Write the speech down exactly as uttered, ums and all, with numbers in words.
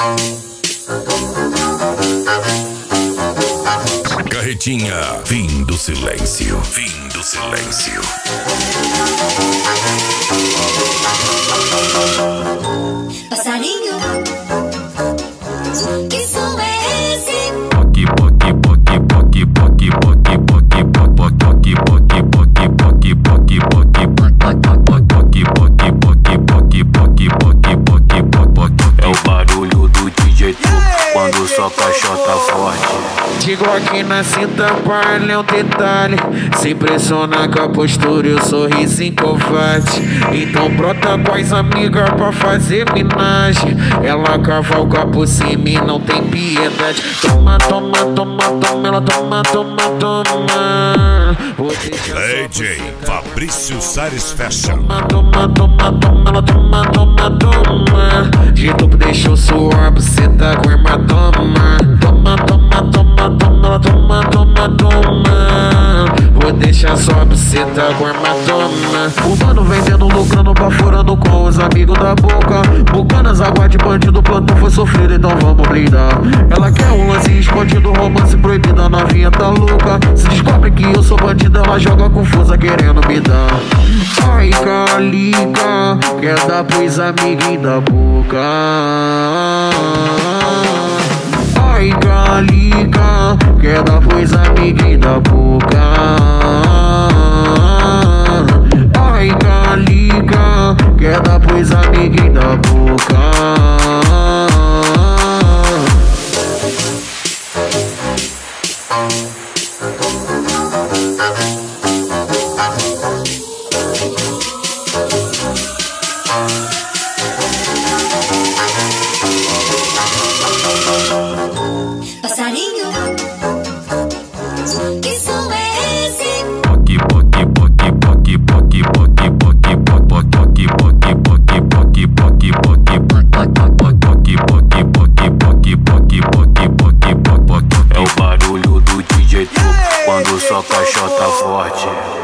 Carretinha, fim do silêncio, fim do silêncio. Passarinho, que som é esse? Poque, poque, poque, poque, poque, poque, poque, poque, poque, poque, poque, poque, poque, é o barulho do D J Truco quando só caixota forte. Digo aqui na cinta, palha é um detalhe. Se impressiona com a postura e o sorrisinho covarde. Então brota com as amigas pra fazer minagem. Ela cavalga por cima e não tem piedade. Toma, toma, toma, toma, ela toma, toma, toma. D J Fabrício Sares Fashion. Toma, toma, toma, ela toma, toma, toma. De tudo deixou suor, você tá com hematoma. Toma, toma, toma, toma, ela toma, toma, toma. Vou deixar só buceta com hematoma. O mano vendendo, lucrando, baforando com os amigos da boca. Bucanas, água de bandido, plantão foi sofrido, então vamos brindar. Ela quer um lance escondido, romance proibido, a novinha tá louca. Se descobre que eu sou bandido, ela joga confusa querendo me dar. Ai, calica, quer dar pros amiguinhos da boca. Ai, calica, quer dar pros amiguinhos da boca. Ai, calica, quer dar pros amiguinhos da boca. Passarinho, que som é esse? Poque, poque, poque, poque, poque, poque, poque, poque, poque, poque, poque, poque, poque, poque, é o barulho do D J Truco quando só caixota forte.